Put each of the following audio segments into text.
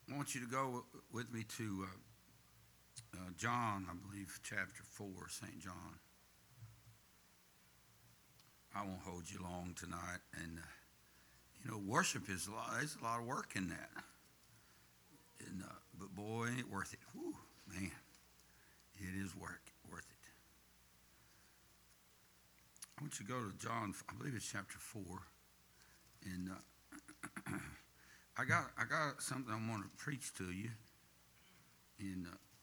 I want you to go with me to John, I believe, chapter 4, St. John. I won't hold you long tonight. And, worship is there's a lot of work in that. And, but boy, ain't it worth it. Whew, man, it is worth it. I want you to go to John, I believe it's chapter 4. And I got something I want to preach to you. And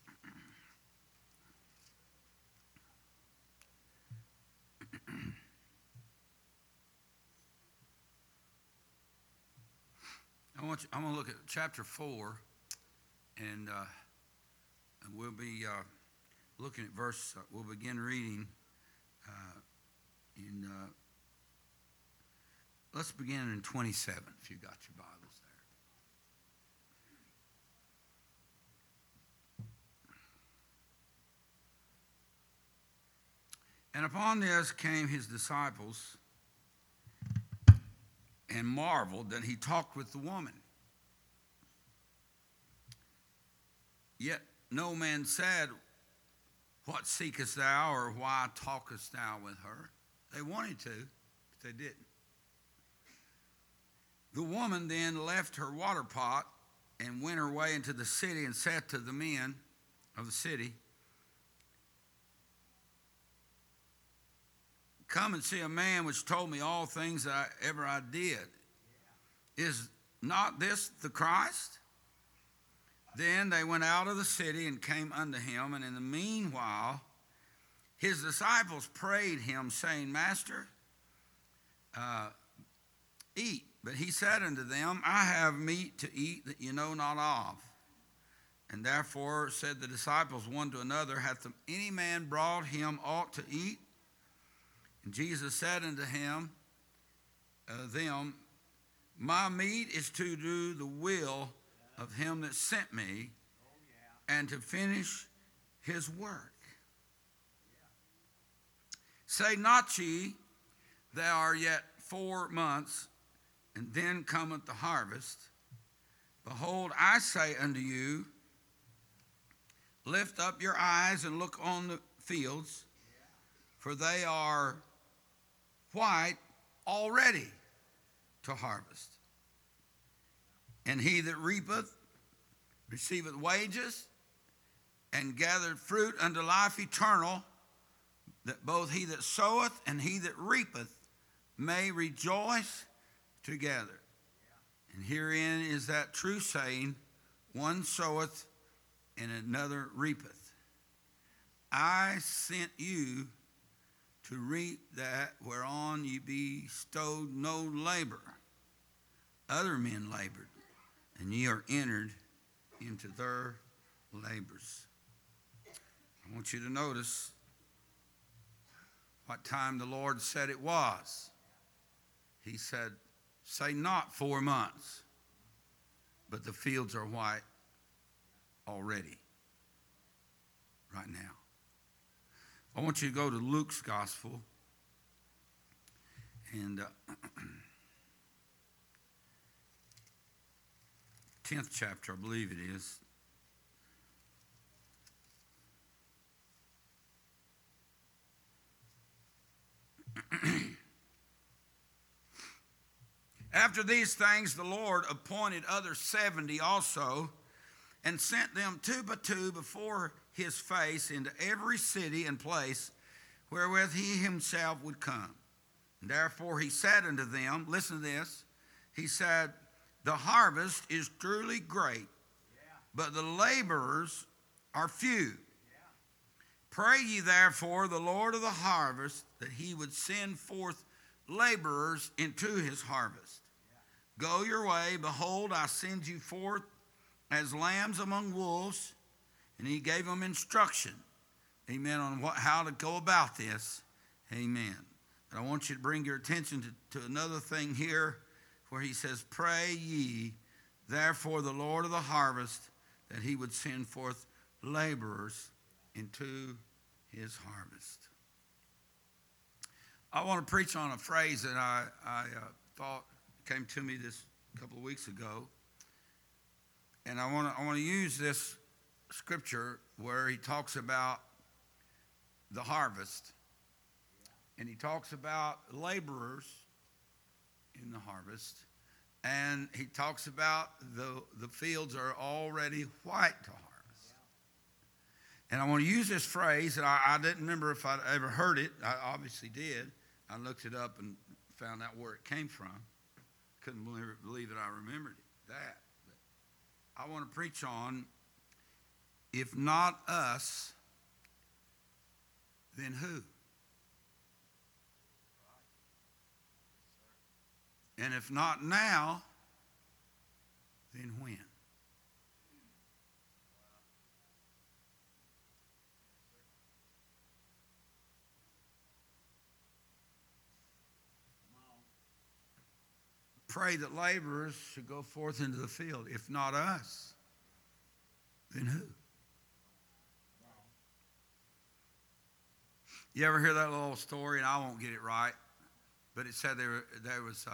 I'm going to look at chapter 4, and we'll be looking at verse. We'll begin reading in. Let's begin in 27. If you got your Bibles there. And upon this came his disciples and marveled that he talked with the woman. Yet no man said, "What seekest thou?" or "Why talkest thou with her?" They wanted to, but they didn't. The woman then left her water pot and went her way into the city and said to the men of the city, "Come and see a man which told me all things that I did. Is not this the Christ?" Then they went out of the city and came unto him, and in the meanwhile his disciples prayed him, saying, "Master, eat." But he said unto them, "I have meat to eat that you know not of." And therefore said the disciples one to another, "Hath any man brought him aught to eat?" And Jesus said unto them, "My meat is to do the will of him that sent me, and to finish his work. Say not ye, there are yet 4 months, and then cometh the harvest. Behold, I say unto you, lift up your eyes and look on the fields, for they are white already to harvest. And he that reapeth receiveth wages, and gathereth fruit unto life eternal, that both he that soweth and he that reapeth may rejoice together. And herein is that true saying, one soweth and another reapeth. I sent you to reap that whereon ye bestowed no labor. Other men labored, and ye are entered into their labors." I want you to notice what time the Lord said it was. He said, say not 4 months, but the fields are white already, right now. I want you to go to Luke's gospel, and 10th chapter, I believe it is. After these things, the Lord appointed other 70 also, and sent them 2 by 2 before his face into every city and place wherewith he himself would come. And therefore he said unto them, listen to this, he said, the harvest is truly great, but the laborers are few. Pray ye therefore the Lord of the harvest that he would send forth laborers into his harvest. Go your way, behold, I send you forth as lambs among wolves. And he gave them instruction, amen, on how to go about this, amen. But I want you to bring your attention to another thing here, where he says, pray ye therefore the Lord of the harvest that he would send forth laborers into his harvest. I want to preach on a phrase that I thought came to me this couple of weeks ago. And I want to use this scripture where he talks about the harvest. And he talks about laborers in the harvest. And he talks about the fields are already white to harvest. And I want to use this phrase, and I didn't remember if I'd ever heard it. I obviously did. I looked it up and found out where it came from. Couldn't believe that I remembered that. But I want to preach on, if not us, then who? And if not now, then when? Pray that laborers should go forth into the field. If not us, then who? You ever hear that little story? And I won't get it right, but it said there was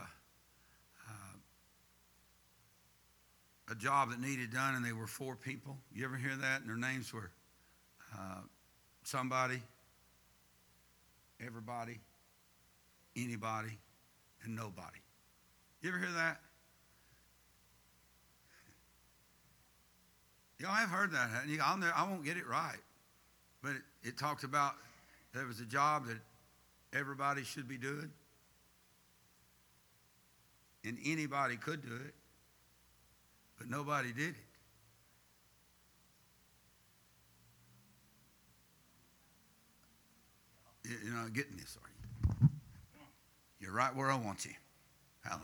a job that needed done, and they were 4 people. You ever hear that? And their names were somebody, everybody, anybody, and nobody. You ever hear that? Y'all have heard that. I won't get it right. But it talked about there was a job that everybody should be doing. And anybody could do it. But nobody did it. You're not getting this, are you? You're right where I want you. Hallelujah.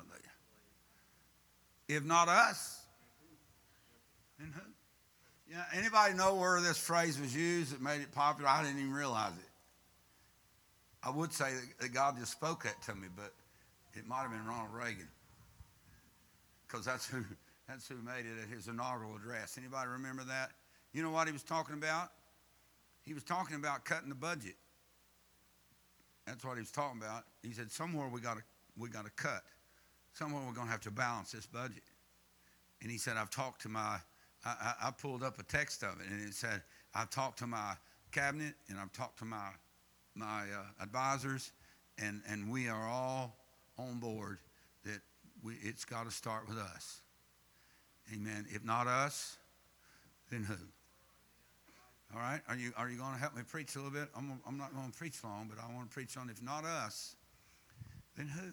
If not us, then who? Yeah, anybody know where this phrase was used that made it popular? I didn't even realize it. I would say that God just spoke that to me, but it might have been Ronald Reagan, because that's who made it at his inaugural address. Anybody remember that? You know what he was talking about? He was talking about cutting the budget. That's what he was talking about. He said, somewhere we got to cut. Somewhere we're going to have to balance this budget. And he said, I've talked to I pulled up a text of it, and it said, I've talked to my cabinet, and I've talked to my advisors, and we are all on board that it's got to start with us. Amen. If not us, then who? All right? Are you going to help me preach a little bit? I'm not going to preach long, but I want to preach on, if not us, then who?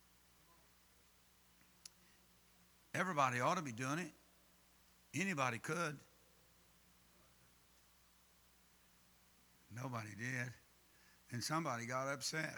Everybody ought to be doing it. Anybody could. Nobody did. And somebody got upset.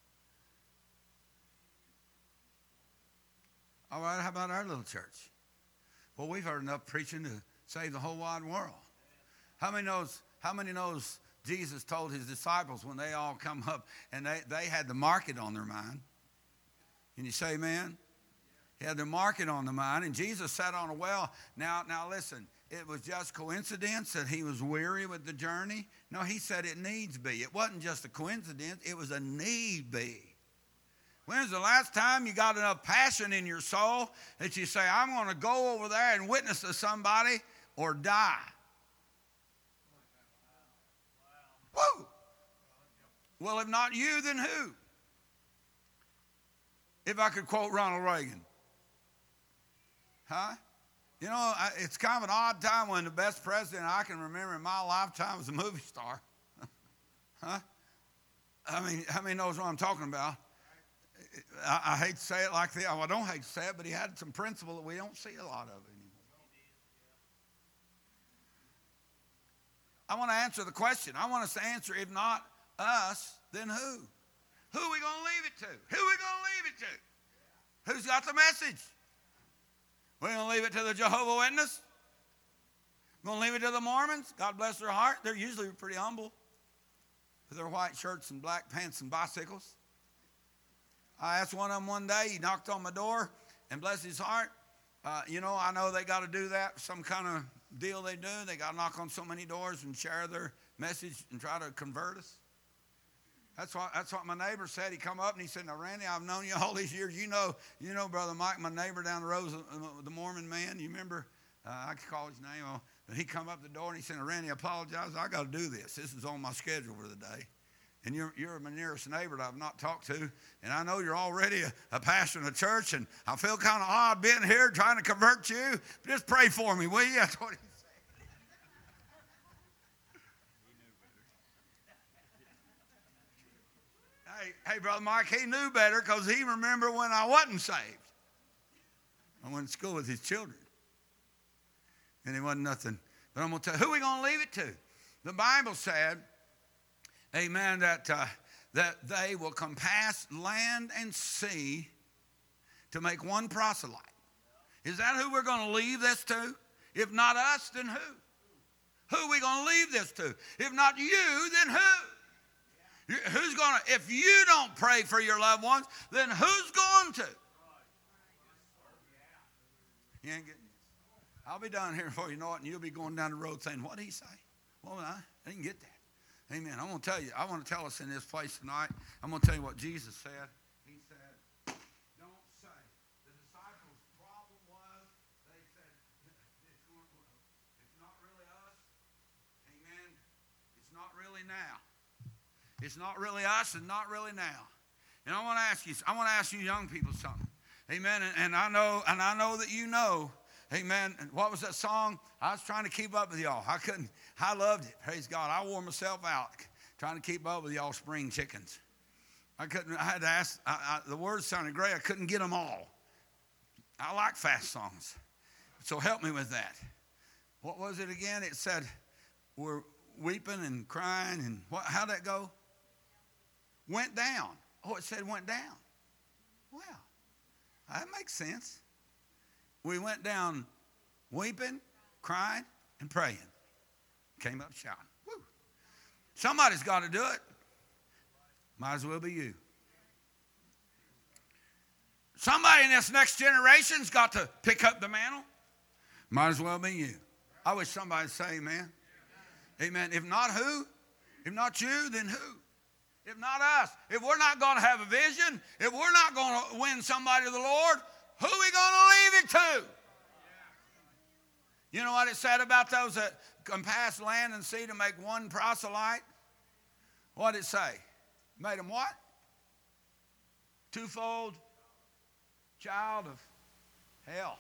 All right, how about our little church? Well, we've heard enough preaching to save the whole wide world. How many knows Jesus told his disciples when they all come up and they had the market on their mind? Can you say amen? He had the market on the mind, and Jesus sat on a well. Now listen, it was just coincidence that he was weary with the journey? No, he said it needs be. It wasn't just a coincidence, it was a need be. When's the last time you got enough passion in your soul that you say, I'm going to go over there and witness to somebody or die? Woo! Well, if not you, then who? If I could quote Ronald Reagan. Huh? You know, it's kind of an odd time when the best president I can remember in my lifetime was a movie star. Huh? I mean, how many knows what I'm talking about? I hate to say it like that. Well, I don't hate to say it, but he had some principle that we don't see a lot of anymore. I want to answer the question. I want us to answer, if not us, then who? Who are we going to leave it to? Who are we going to leave it to? Who's got the message? We're going to leave it to the Jehovah's Witnesses? We're going to leave it to the Mormons? God bless their heart. They're usually pretty humble with their white shirts and black pants and bicycles. I asked one of them one day. He knocked on my door, and bless his heart, I know they got to do that, some kind of deal they do. They got to knock on so many doors and share their message and try to convert us. That's what my neighbor said. He come up and he said, now, Randy, I've known you all these years. You know, Brother Mike, my neighbor down the road, the Mormon man. You remember I could call his name. But he come up the door and he said, Randy, I apologize. I got to do this. This is on my schedule for the day. And you're my nearest neighbor that I've not talked to. And I know you're already a pastor in a church. And I feel kind of odd being here trying to convert you. Just pray for me, will you? That's what he said. Hey, Brother Mike, he knew better because he remembered when I wasn't saved. I went to school with his children. And it wasn't nothing. But I'm going to tell you, who are we going to leave it to? The Bible said, amen, that they will compass land and sea to make one proselyte. Is that who we're going to leave this to? If not us, then who? Who are we going to leave this to? If not you, then who? Who's going to, if you don't pray for your loved ones, then who's going to? You ain't getting this. I'll be down here before you know it, and you'll be going down the road saying, what did he say? Well, I didn't get that. Amen. I want to tell you, I want to tell us in this place tonight, I'm going to tell you what Jesus said. He said, don't say. The disciples' problem was, they said, it's not really us. Amen. It's not really now. It's not really us and not really now. And I want to ask you young people something. Amen. And I know that you know. Amen. And what was that song? I was trying to keep up with y'all. I loved it. Praise God. I wore myself out trying to keep up with y'all spring chickens. I had to ask, the words sounded great. I couldn't get them all. I like fast songs. So help me with that. What was it again? It said, we're weeping and crying and how'd that go? Went down. Oh, it said went down. Well, that makes sense. We went down weeping, crying, and praying. Came up shouting. Woo. Somebody's got to do it. Might as well be you. Somebody in this next generation's got to pick up the mantle. Might as well be you. I wish somebody would say amen. Amen. If not who? If not you, then who? If not us, if we're not going to have a vision, if we're not going to win somebody to the Lord, who are we going to leave it to? You know what it said about those that compass land and sea to make one proselyte? What did it say? Made them what? Twofold child of hell.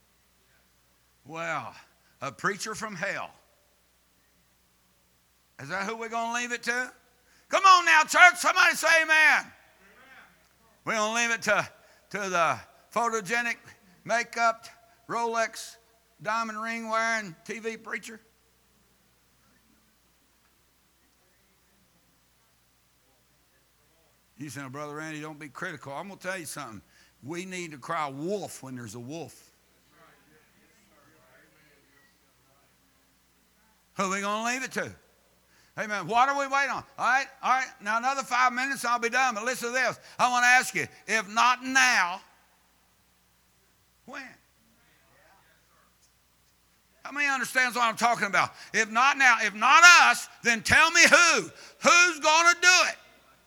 Well, a preacher from hell. Is that who we're going to leave it to? Come on now, church. Somebody say amen. Amen. We're going to leave it to the photogenic, makeup, Rolex, diamond ring wearing TV preacher. You say, Brother Randy, don't be critical. I'm going to tell you something. We need to cry wolf when there's a wolf. Who are we going to leave it to? Amen. What are we waiting on? All right. Now another 5 minutes, I'll be done. But listen to this. I want to ask you, if not now, when? How many understands what I'm talking about? If not now, if not us, then tell me who. Who's going to do it?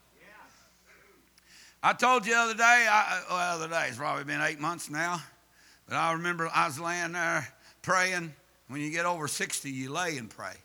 I told you the other day, the other day, it's probably been 8 months now, but I remember I was laying there praying. When you get over 60, you lay and pray.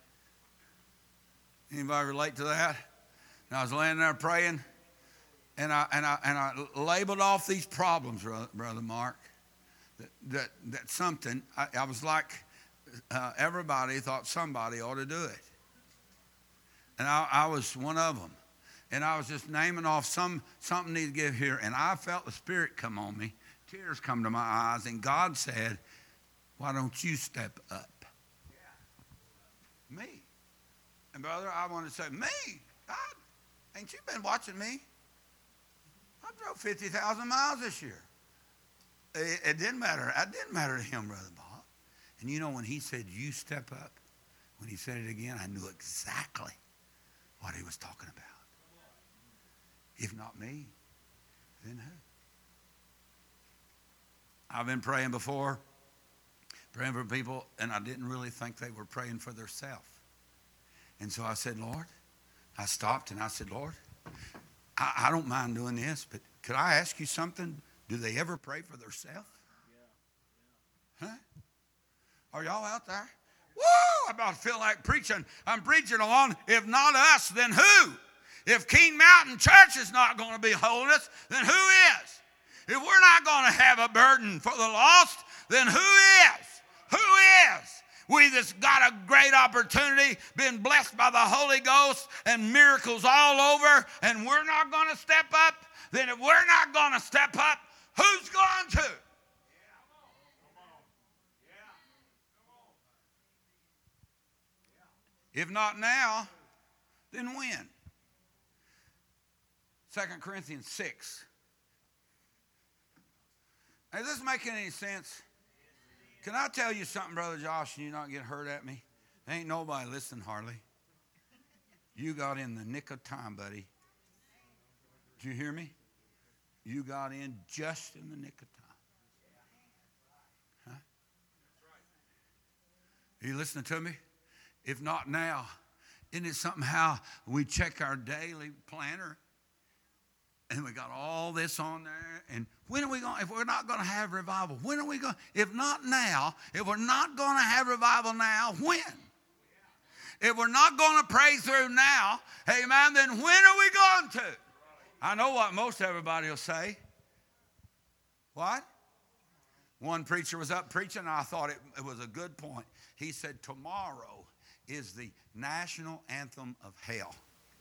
Anybody relate to that? And I was laying there praying, and I labeled off these problems, Brother Mark. That something, I was like, everybody thought somebody ought to do it. And I was one of them. And I was just naming off something need to give here. And I felt the Spirit come on me. Tears come to my eyes. And God said, why don't you step up? Yeah. Me. And brother, I want to say, me? God, ain't you been watching me? I drove 50,000 miles this year. It didn't matter. It didn't matter to him, Brother Bob. And you know, when he said, you step up, when he said it again, I knew exactly what he was talking about. If not me, then who? I've been praying before, praying for people, and I didn't really think they were praying for themselves. And so I said, Lord, I stopped and I said, Lord, I don't mind doing this, but could I ask you something? Do they ever pray for themselves? Huh? Are y'all out there? Woo! I about to feel like preaching. I'm preaching on, if not us, then who? If King Mountain Church is not going to be holiness, then who is? If we're not going to have a burden for the lost, then who is? Who is? We just got a great opportunity, been blessed by the Holy Ghost and miracles all over, and we're not going to step up. Then if we're not going to step up, who's going to? If not now, then when? 2 Corinthians 6. Is this making any sense? Can I tell you something, Brother Josh, and you not get hurt at me? Ain't nobody listening hardly. You got in the nick of time, buddy. Did you hear me? You got in just in the nick of time. Huh? Are you listening to me? If not now, isn't it something how we check our daily planner and we got all this on there? And when are we going, if we're not going to have revival, when are we going, if not now, if we're not going to have revival now, when? If we're not going to pray through now, amen, then when are we going to? I know what most everybody will say. What? One preacher was up preaching, and I thought it was a good point. He said, tomorrow is the national anthem of hell.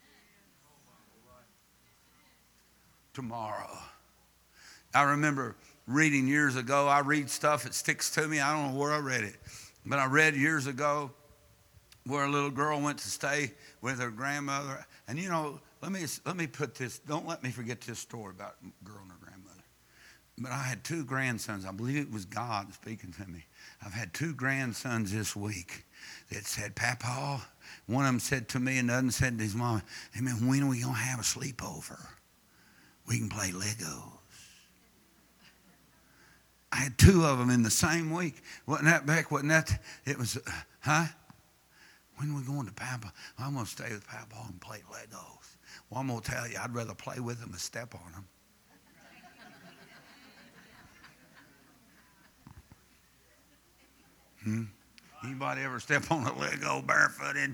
Tomorrow. I remember reading years ago, I read stuff, it sticks to me. I don't know where I read it. But I read years ago where a little girl went to stay with her grandmother. And you know, let me put this, don't let me forget this story about a girl and her grandmother. But I had 2 grandsons. I believe it was God speaking to me. I've had 2 grandsons this week that said, Papa, one of them said to me and the other said to his mom, hey man, when are we going to have a sleepover? We can play Legos. I had 2 of them in the same week. Wasn't that, Beck? Wasn't that? It was, when are we going to Papa? I'm going to stay with Papa and play Legos. Well, I'm going to tell you, I'd rather play with them than step on them. Anybody ever step on a Lego barefooted?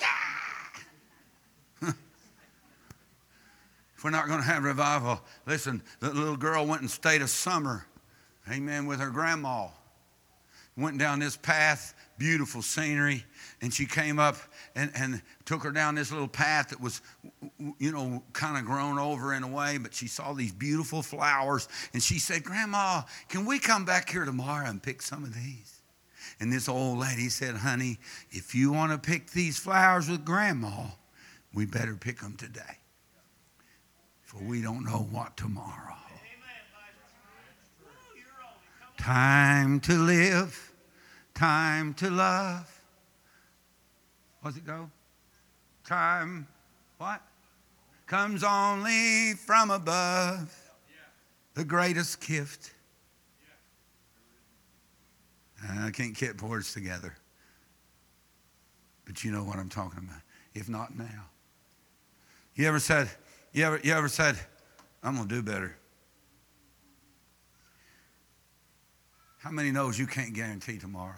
Yeah! If we're not going to have revival, listen, the little girl went and stayed a summer, amen, with her grandma. Went down this path, beautiful scenery, and she came up and took her down this little path that was, you know, kind of grown over in a way, but she saw these beautiful flowers, and she said, Grandma, can we come back here tomorrow and pick some of these? And this old lady said, honey, if you want to pick these flowers with Grandma, we better pick them today. For we don't know what tomorrow. Time to live, time to love. What's it go? Time, what? Comes only from above. The greatest gift. I can't get words together. But you know what I'm talking about. If not now. You ever said, I'm going to do better? How many knows you can't guarantee tomorrow?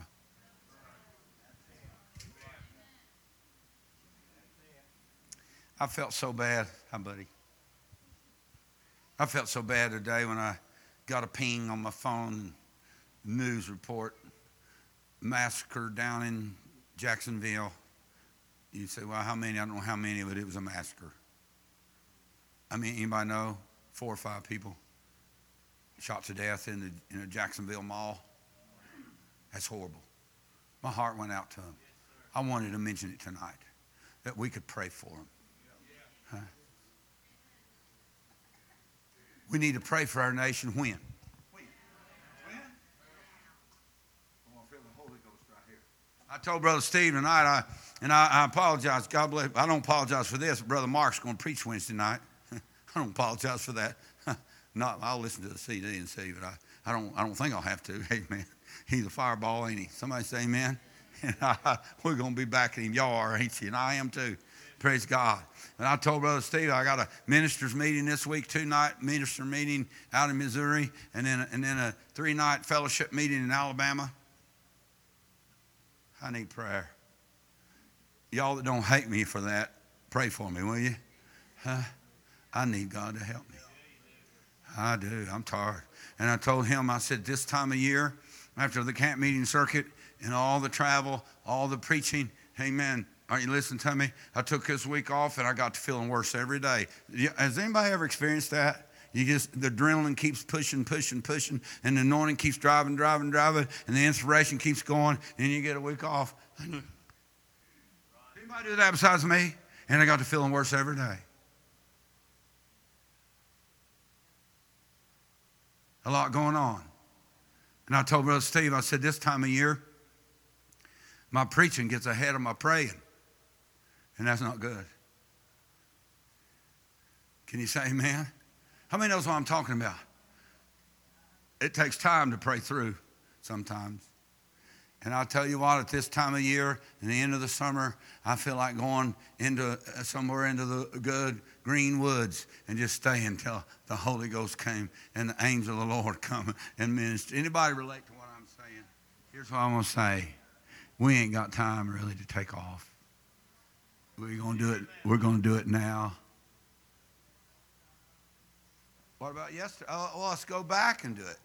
I felt so bad. Hi, buddy. I felt so bad today when I got a ping on my phone, news report, massacre down in Jacksonville. You say, well, how many? I don't know how many, but it was a massacre. I mean, anybody know? 4 or 5 people shot to death in a Jacksonville mall. That's horrible. My heart went out to them. I wanted to mention it tonight, that we could pray for them. Huh? We need to pray for our nation when? I told Brother Steve tonight, I apologize. God bless. I don't apologize for this. Brother Mark's going to preach Wednesday night. I don't apologize for that. I'll listen to the CD and see, but I don't think I'll have to. Amen. He's a fireball, ain't he? Somebody say amen. And we're going to be backing him. Y'all are, ain't you? And I am too. Praise God. And I told Brother Steve I got a ministers meeting this week, 2-night minister meeting out in Missouri, and then a 3-night fellowship meeting in Alabama. I need prayer. Y'all that don't hate me for that, pray for me, will you? Huh? I need God to help me. I do. I'm tired. And I told him, I said, this time of year, after the camp meeting circuit and all the travel, all the preaching, amen. Are you listening to me? I took this week off and I got to feeling worse every day. Has anybody ever experienced that? The adrenaline keeps pushing, and the anointing keeps driving, and the inspiration keeps going, and you get a week off. Anybody do that besides me? And I got to feeling worse every day. A lot going on. And I told Brother Steve, I said, this time of year, my preaching gets ahead of my praying. And that's not good. Can you say amen? How many knows what I'm talking about? It takes time to pray through sometimes. And I'll tell you what, at this time of year, in the end of the summer, I feel like going into somewhere into the good green woods and just stay until the Holy Ghost came and the angel of the Lord come and minister. Anybody relate to what I'm saying? Here's what I'm going to say. We ain't got time really to take off. We're going to do it. We're going to do it now. What about yesterday? Oh, well, let's go back and do it.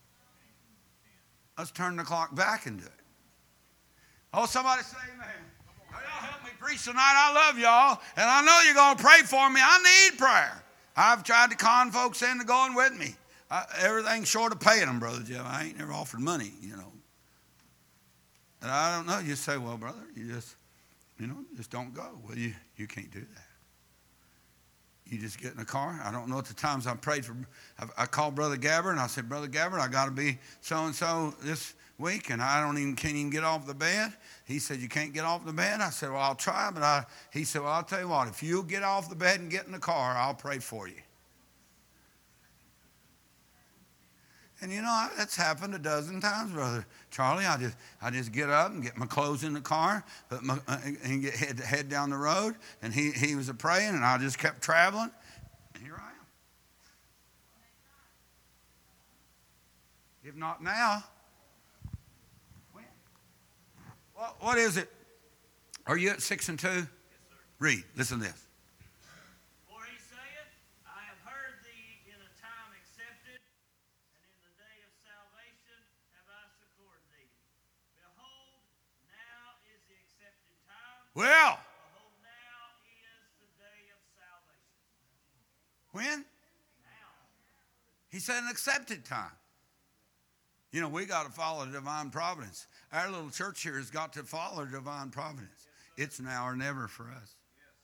Let's turn the clock back and do it. Oh, somebody say amen. Oh, y'all help me preach tonight. I love y'all. And I know you're going to pray for me. I need prayer. I've tried to con folks into going with me. Everything's short of paying them, Brother Jeff. I ain't never offered money, you know. And I don't know. You say, well, brother, you just don't go. Well, you can't do that. You just get in the car. I don't know at the times I prayed for. I called Brother Gabbard and I said, Brother Gabbard, I got to be so-and-so this week and can't even get off the bed. He said, you can't get off the bed? I said, well, I'll try. But he said, well, I'll tell you what, if you'll get off the bed and get in the car, I'll pray for you. And you know, that's happened a dozen times, Brother Charlie. I just get up and get my clothes in the car, and head down the road. And he was praying, and I just kept traveling. And here I am. If not now, when? What is it? Are you at 6 and 2? Yes, sir. Read. Listen to this. Well, now is the day of salvation. When? Now. He said an accepted time. You know, we got to follow divine providence. Our little church here has got to follow divine providence. It's now or never for us.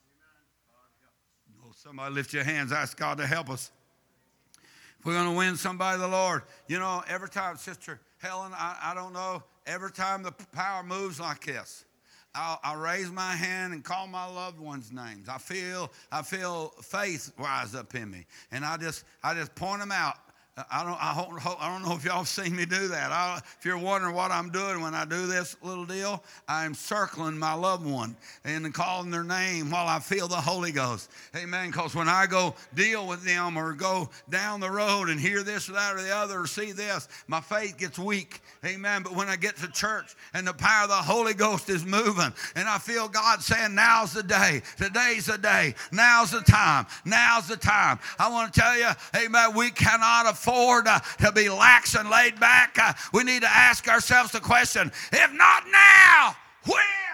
Oh, somebody lift your hands. Ask God to help us. If we're going to win somebody to the Lord. You know, every time, Sister Helen, I don't know, every time the power moves like this, I'll raise my hand and call my loved ones' names. I feel faith rise up in me, and I just point them out. I don't know if y'all have seen me do that. If you're wondering what I'm doing when I do this little deal, I'm circling my loved one and calling their name while I feel the Holy Ghost. Amen. Because when I go deal with them or go down the road and hear this or that or the other or see this, my faith gets weak. Amen. But when I get to church and the power of the Holy Ghost is moving and I feel God saying, now's the day. Today's the day. Now's the time. Now's the time. I want to tell you, amen, we cannot afford to be lax and laid back. We need to ask ourselves the question, if not now, when?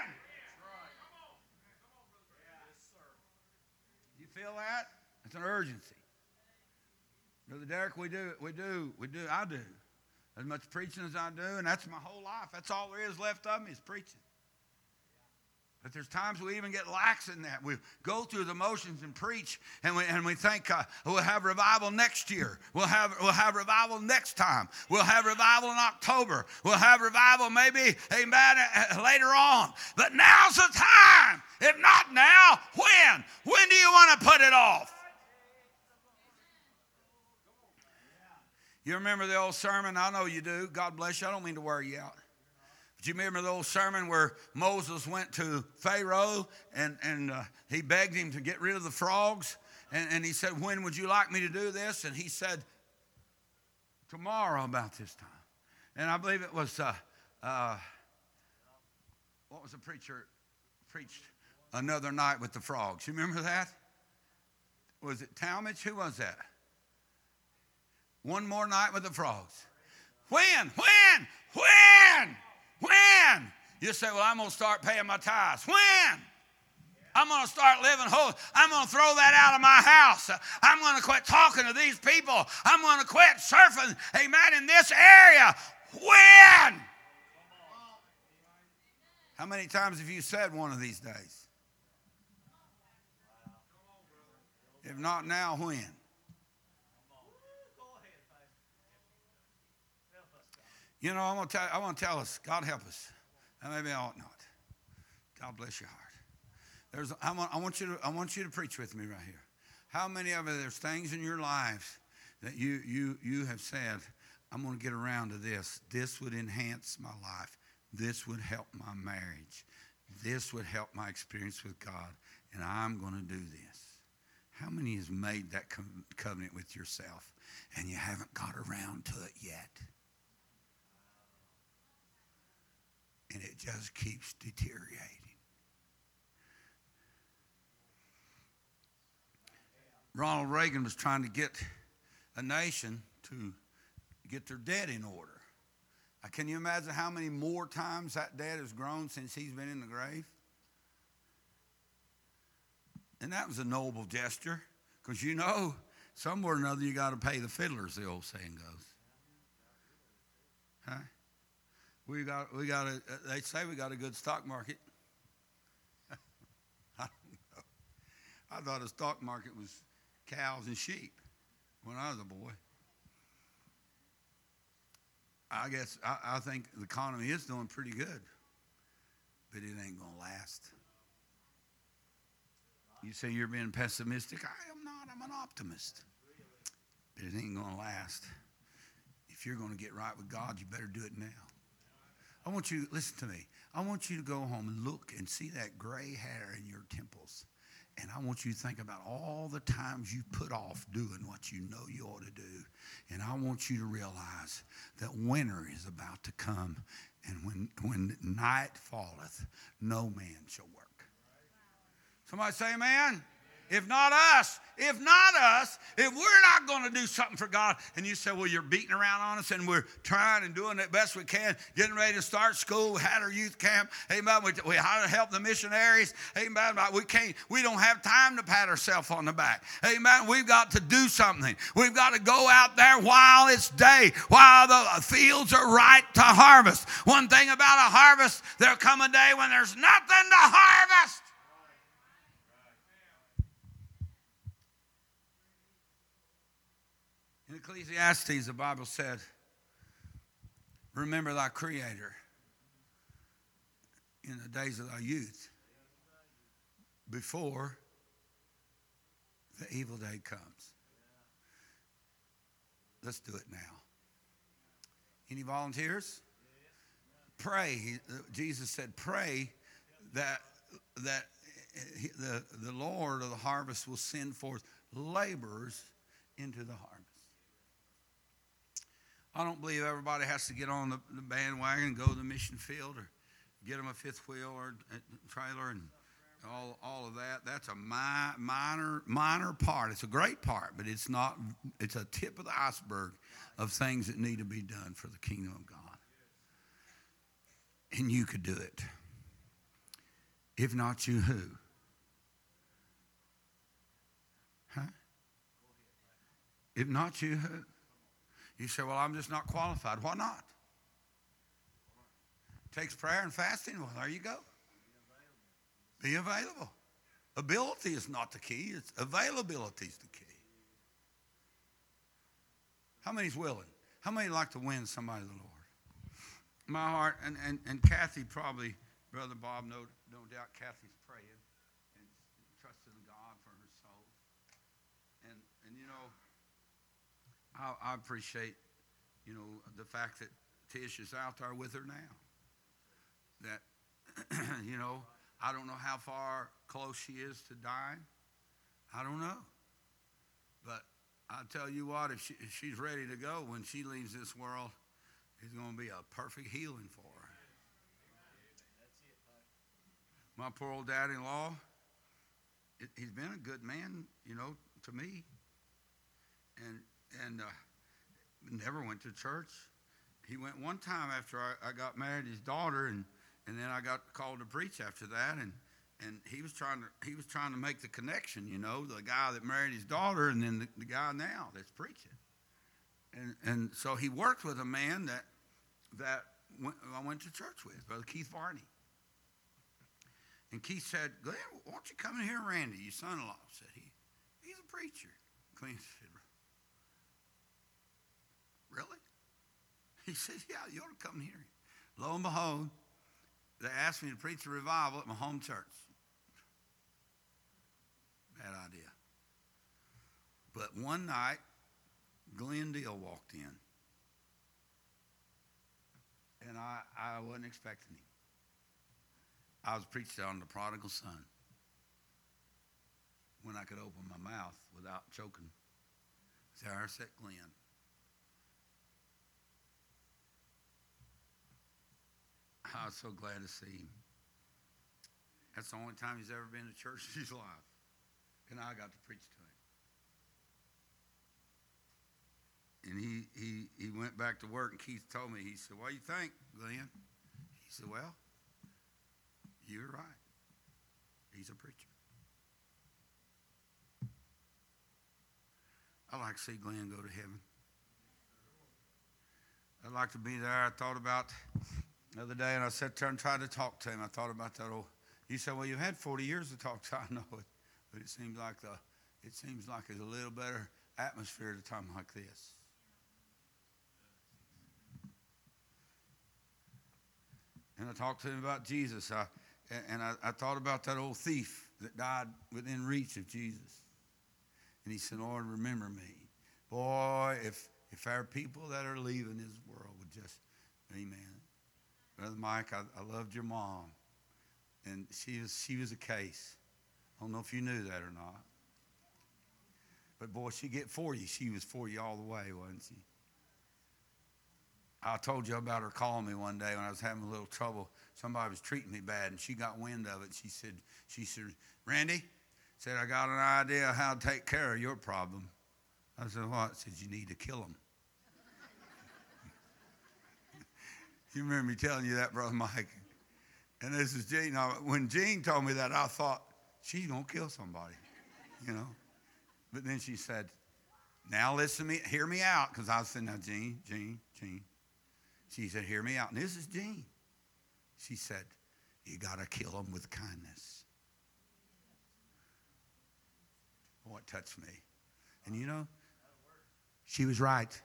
You feel that? It's an urgency. Brother Derek, I do. As much preaching as I do, and that's my whole life. That's all there is left of me is preaching. But there's times we even get lax in that. We go through the motions and preach, and we think we'll have revival next year. We'll have revival next time. We'll have revival in October. We'll have revival maybe, amen, later on. But now's the time. If not now, when? When do you want to put it off? You remember the old sermon? I know you do. God bless you. I don't mean to wear you out. But you remember the old sermon where Moses went to Pharaoh and he begged him to get rid of the frogs. And he said, when would you like me to do this? And he said, tomorrow about this time. And I believe it was what was the preacher preached Another Night with the Frogs? You remember that? Was it Talmadge? Who was that? One More Night with the Frogs. When? You say, well, I'm going to start paying my tithes. When? I'm going to start living holy. I'm going to throw that out of my house. I'm going to quit talking to these people. I'm going to quit surfing, amen, in this area. When? How many times have you said one of these days? If not now, when? You know, I want to tell us, God help us. And maybe I ought not. God bless your heart. I want you to preach with me right here. How many of you, there's things in your lives that you have said, I'm going to get around to this. This would enhance my life. This would help my marriage. This would help my experience with God. And I'm going to do this. How many has made that covenant with yourself and you haven't got around to it yet? And it just keeps deteriorating. Ronald Reagan was trying to get a nation to get their debt in order. Can you imagine how many more times that debt has grown since he's been in the grave? And that was a noble gesture, because you know, somewhere or another you got to pay the fiddlers, the old saying goes. Huh? They say we got a good stock market. I don't know. I thought a stock market was cows and sheep when I was a boy. I think the economy is doing pretty good, but it ain't going to last. You say you're being pessimistic. I am not. I'm an optimist. But it ain't going to last. If you're going to get right with God, you better do it now. I want you to listen to me. I want you to go home and look and see that gray hair in your temples. And I want you to think about all the times you put off doing what you know you ought to do. And I want you to realize that winter is about to come. And when night falleth, no man shall work. Somebody say amen. If not us, if we're not going to do something for God, and you say, well, you're beating around on us, and we're trying and doing the best we can, getting ready to start school, we had our youth camp, amen, we had to help the missionaries, amen, we don't have time to pat ourselves on the back, amen, we've got to do something. We've got to go out there while it's day, while the fields are ripe to harvest. One thing about a harvest, there'll come a day when there's nothing to harvest. In Ecclesiastes, the Bible said, remember thy Creator in the days of thy youth, before the evil day comes. Let's do it now. Any volunteers? Pray. Jesus said, pray that the Lord of the harvest will send forth laborers into the harvest. I don't believe everybody has to get on the bandwagon and go to the mission field or get them a fifth wheel or a trailer and all of that. That's a minor part. It's a great part, but it's not. It's a tip of the iceberg of things that need to be done for the kingdom of God. And you could do it. If not you, who? Huh? If not you, who? You say, well, I'm just not qualified. Why not? It takes prayer and fasting. Well, there you go. Be available. Ability is not the key. It's availability is the key. How many's willing? How many like to win somebody to the Lord? My heart, and Kathy probably, Brother Bob, no doubt Kathy's praying and trusting God for her soul. And you know, I appreciate, you know, the fact that Tish is out there with her now. That, you know, I don't know how far close she is to dying. I don't know. But I'll tell you what, if she's ready to go, when she leaves this world, it's going to be a perfect healing for her. My poor old daddy-in-law, he's been a good man, to me. And never went to church. He went one time after I got married to his daughter, and then I got called to preach after that, and he was trying to make the connection, the guy that married his daughter, and then the guy now that's preaching. And so he worked with a man that I went to church with, Brother Keith Varney. And Keith said, "Glenn, why don't you come in here, Randy, your son-in-law?" Said he. He's a preacher. Glenn said, "Really?" He said, "Yeah, you ought to come here." Lo and behold, they asked me to preach a revival at my home church. Bad idea. But one night, Glenn Deal walked in. And I wasn't expecting him. I was preaching on the prodigal son. When I could open my mouth without choking. There sat Glenn. I was so glad to see him. That's the only time he's ever been to church in his life. And I got to preach to him. And he went back to work, and Keith told me, he said, "What do you think, Glenn?" He said, "Well, you're right. He's a preacher." I'd like to see Glenn go to heaven. I'd like to be there. I thought about the other day, and I sat there and tried to talk to him. I thought about that old. He said, "Well, you had 40 years to talk to." I know it, but it seems like it's a little better atmosphere at a time like this. And I talked to him about Jesus. I thought about that old thief that died within reach of Jesus. And he said, "Lord, remember me." Boy, if our people that are leaving this world would just, amen. Brother Mike, I loved your mom. And she was a case. I don't know if you knew that or not. But boy, she get for you. She was for you all the way, wasn't she? I told you about her calling me one day when I was having a little trouble. Somebody was treating me bad, and she got wind of it. She said, "Randy," said, "I got an idea how to take care of your problem." I said, "What?" She said, "You need to kill him." You remember me telling you that, Brother Mike? And this is Jean. Now, when Jean told me that, I thought, she's going to kill somebody, But then she said, "Now listen to me, hear me out." Because I said, "Now, Jean. She said, "Hear me out." And this is Jean. She said, "You got to kill him with kindness." Boy, it touched me. And she was right.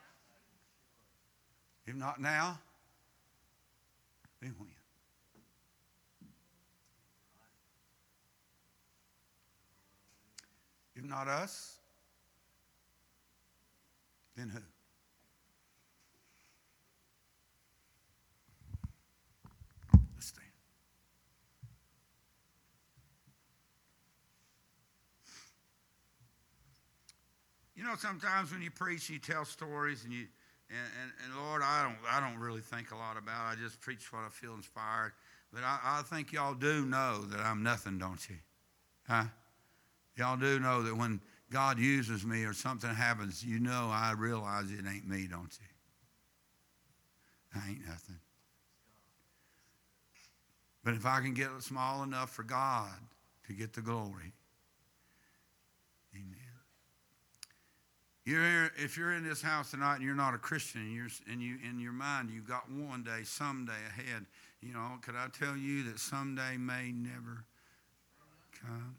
If not now, then when? If not us, then who? Let's stand. Sometimes when you preach, you tell stories, and Lord, I don't really think a lot about it. I just preach what I feel inspired. But I think y'all do know that I'm nothing, don't you? Huh? Y'all do know that when God uses me or something happens, I realize it ain't me, don't you? I ain't nothing. But if I can get small enough for God to get the glory, amen. If you're in this house tonight and you're not a Christian, and you in your mind you've got one day, someday ahead, could I tell you that someday may never come?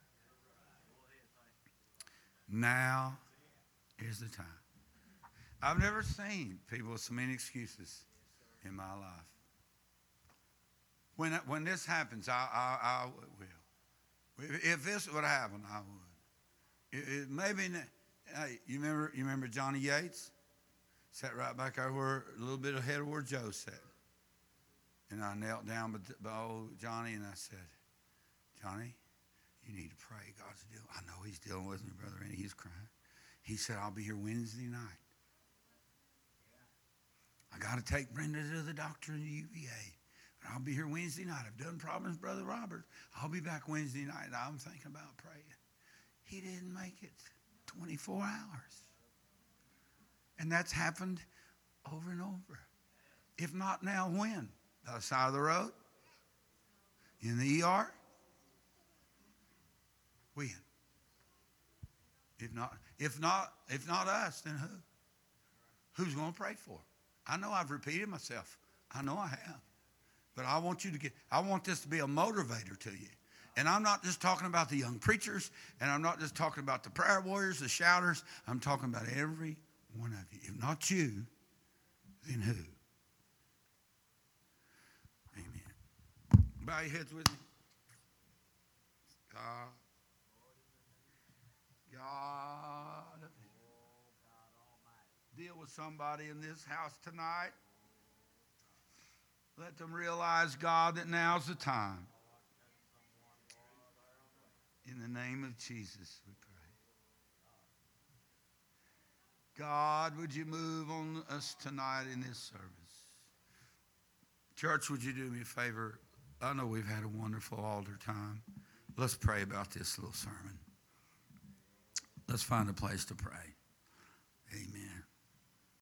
Now is the time. I've never seen people with so many excuses in my life. When this happens, I will. If this would happen, I would. Maybe. Hey, you remember Johnny Yates? Sat right back there a little bit ahead of where Joe sat. And I knelt down by old Johnny and I said, "Johnny, you need to pray. God's dealing." I know he's dealing with me, Brother Randy. He's crying. He said, "I'll be here Wednesday night. I got to take Brenda to the doctor in the UVA. I'll be here Wednesday night. I've done promise Brother Robert. I'll be back Wednesday night. I'm thinking about praying. He didn't make it 24 hours. And that's happened over and over. If not now, when? By the side of the road? In the ER? When? If not us, then who? Who's going to pray for? I know I've repeated myself. I know I have. But I want this to be a motivator to you. And I'm not just talking about the young preachers, and I'm not just talking about the prayer warriors, the shouters. I'm talking about every one of you. If not you, then who? Amen. Bow your heads with me. God, deal with somebody in this house tonight. Let them realize, God, that now's the time. In the name of Jesus, we pray. God, would you move on us tonight in this service? Church, would you do me a favor? I know we've had a wonderful altar time. Let's pray about this little sermon. Let's find a place to pray. Amen.